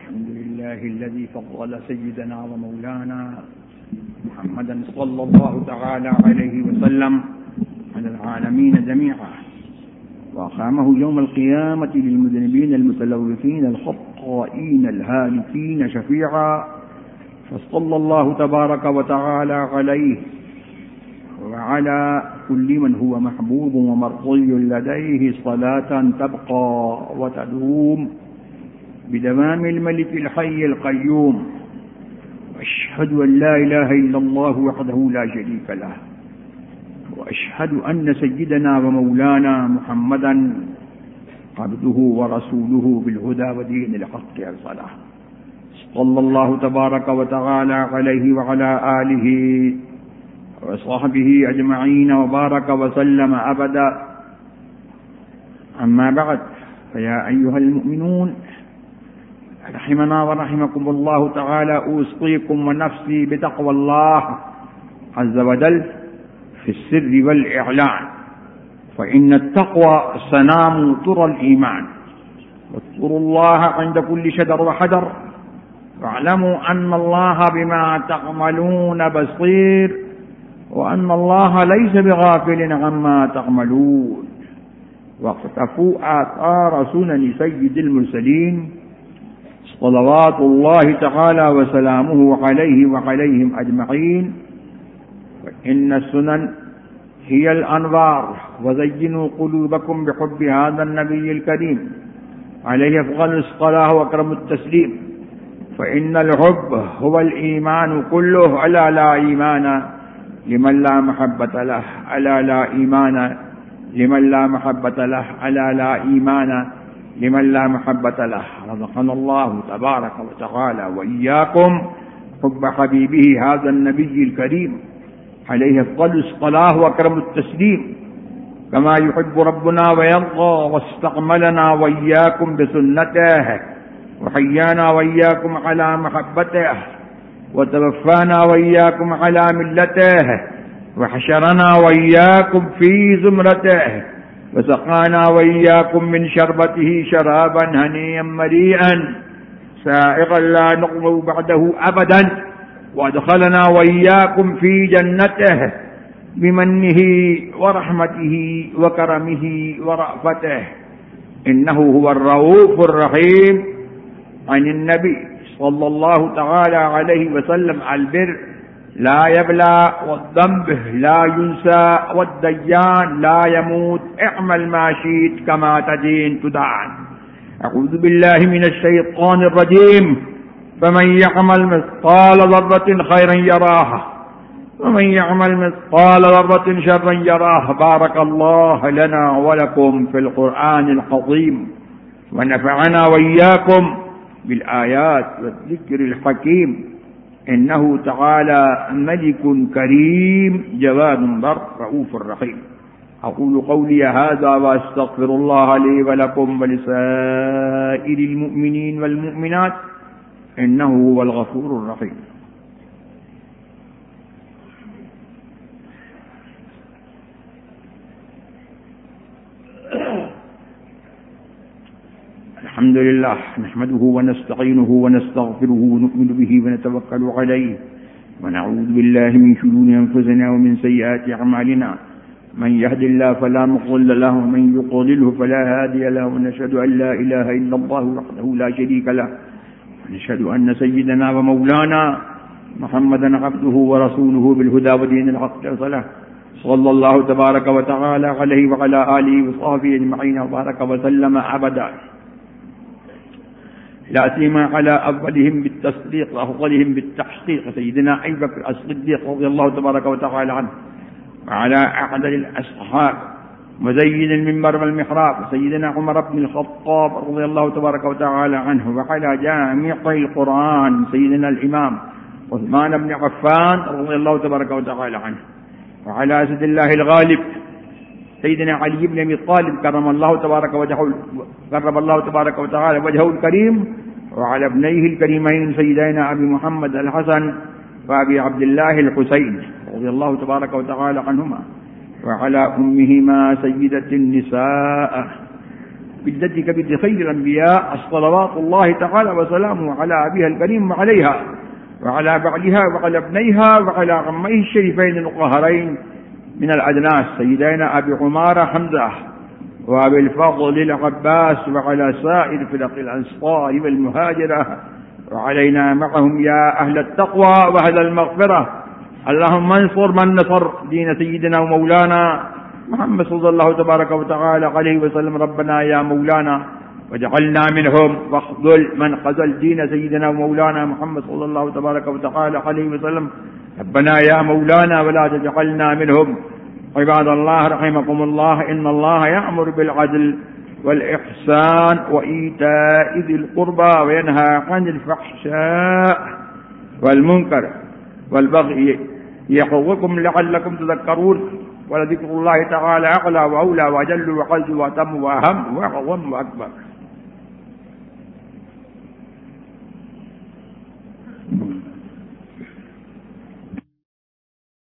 الحمد لله الذي فضل سيدنا ومولانا محمدا صلى الله تعالى عليه وسلم على العالمين جميعا، وأقامه يوم القيامة للمذنبين المتلوثين الخطائين الهالكين شفيعا، فصلى الله تبارك وتعالى عليه وعلى كل من هو محبوب ومرضي لديه صلاة تبقى وتدوم بدوام الملك الحي القيوم. وأشهد أن لا إله إلا الله وحده لا شريك له، وأشهد أن سيدنا ومولانا محمدا عبده ورسوله بالهدى ودين الحق أرسله، صلى الله تبارك وتعالى عليه وعلى آله وصحبه أجمعين وبارك وسلم أبدا. أما بعد، فيا أيها المؤمنون رحمنا ورحمكم الله تعالى، أوصيكم ونفسي بتقوى الله عز وجل في السر والإعلان، فإن التقوى سنام ترى الإيمان، واذكروا الله عند كل شجر وحجر، واعلموا أن الله بما تعملون بصير، وأن الله ليس بغافل عما تعملون. واقتفوا آثار سنن سيد المرسلين صلوات الله تعالى وسلامه عليه وعليهم أجمعين، فإن السنن هي الأنوار، وزينوا قلوبكم بحب هذا النبي الكريم عليه أفضل الصلاة وأكرم التسليم، فإن الحب هو الإيمان كله، ألا لا إيمان لمن لا محبة له، ألا لا إيمان لمن لا محبة له، ألا لا إيمان لمن لا محبة له. رزقنا الله تبارك وتعالى وإياكم حب حبيبه هذا النبي الكريم عليه أفضل الصلاة وأكرم التسليم كما يحب ربنا ويرضى، واستعملنا وإياكم بسنته، وحيانا وإياكم على محبته، وتوفانا وإياكم على ملته، وحشرنا وإياكم في زمرته، وسقانا وإياكم من شربته شرابا هنيا مريئا سائغا لا نظمأ بعده أبدا، وأدخلنا وإياكم في جنته بمنه ورحمته وكرمه ورأفته، إنه هو الرؤوف الرحيم. عن النبي صلى الله تعالى عليه وسلم: البر لا يبلى، والذنب لا ينسى، والديان لا يموت، اعمل ما شئت كما تدين تدان. أعوذ بالله من الشيطان الرجيم. فمن يعمل مثقال ذرة خيرا يراه، ومن يعمل مثقال ذرة شرا يراه. بارك الله لنا ولكم في القرآن العظيم، ونفعنا وإياكم بالآيات والذكر الحكيم، إنه تعالى ملك كريم جواد بر رؤوف رحيم. أقول قولي هذا وأستغفر الله لي ولكم ولسائر المؤمنين والمؤمنات، إنه هو الغفور الرحيم. الحمد لله نحمده ونستعينه ونستغفره ونؤمن به ونتوكل عليه، ونعوذ بالله من شرور أنفسنا ومن سيئات أعمالنا، من يهد الله فلا مضل له، ومن يضلله فلا هادي له، ونشهد أن لا إله إلا الله وحده لا شريك له، ونشهد أن سيدنا ومولانا محمدا عبده ورسوله بالهدى ودين الحق أرسله، صلى الله تبارك وتعالى عليه وعلى آله وصحبه أجمعين وبارك وسلم أبدا، لا سيما على أولهم بالتصديق وأفضلهم بالتحقيق سيدنا أبي بكر الصديق رضي الله تبارك وتعالى عنه، وعلى أعدل الأصحاب مزين المنبر والمحراب سيدنا عمر بن الخطاب رضي الله تبارك وتعالى عنه، وعلى جامع القرآن سيدنا الإمام عثمان بن عفان رضي الله تبارك وتعالى عنه، وعلى أسد الله الغالب سيدنا علي بن أبي طالب كرم الله تبارك وتعالى وجهه الكريم، وعلى ابنيه الكريمين سيدنا أبي محمد الحسن وأبي عبد الله الحسين رضي الله تبارك وتعالى عنهما، وعلى أمهما سيدة النساء بجدتك بنت خير الأنبياء صلوات الله تعالى وسلامه على أبيها الكريم وعليها وعلى بعلها وعلى ابنيها وعلى عميه الشريفين القاهرين من الأدناس سيدنا أبي عمارة حمزة وأبي الفضل العباس وعلى سائر فرق الأنصار والمهاجرة وعلينا معهم يا أهل التقوى وأهل المغفرة. اللهم انصر من نصر دين سيدنا ومولانا محمد صلى الله تبارك وتعالى عليه وسلم. ربنا يا مولانا وجعلنا منهم، واخذل من خذل دين سيدنا ومولانا محمد صلى الله تبارك وتعالى عليه وسلم. ربنا يا مولانا ولا تجعلنا منهم. عباد الله رحمكم الله، إن الله يأمر بالعدل والإحسان وإيتاء ذي القربى وينهى عن الفحشاء والمنكر والبغي يعظكم لعلكم تذكرون. ولذكر الله تعالى أعلى وأولى وأجل وأعز وأتم وأهم وأعظم وأكبر.